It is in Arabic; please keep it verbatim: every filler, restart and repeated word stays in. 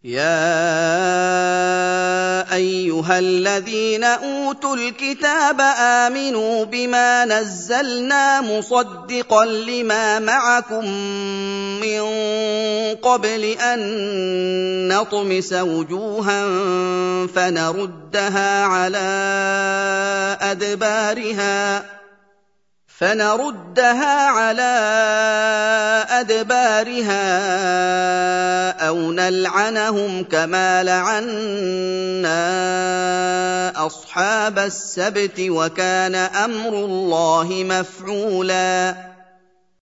يَا أَيُّهَا الَّذِينَ أُوتُوا الْكِتَابَ آمِنُوا بِمَا نَزَّلْنَا مُصَدِّقًا لِّمَا مَعَكُم مِّن قَبْلِ أَن نَّطْمِسَ وُجُوهًا فَنَرُدَّهَا عَلَىٰ أَدْبَارِهَا فَنَرُدَّهَا عَلَىٰ أَدْبَارِهَا أَوْ نَلْعَنَهُمْ كَمَا لَعَنَّا أَصْحَابَ السَّبْتِ ۚ وَكَانَ أَمْرُ اللَّهِ مَفْعُولًا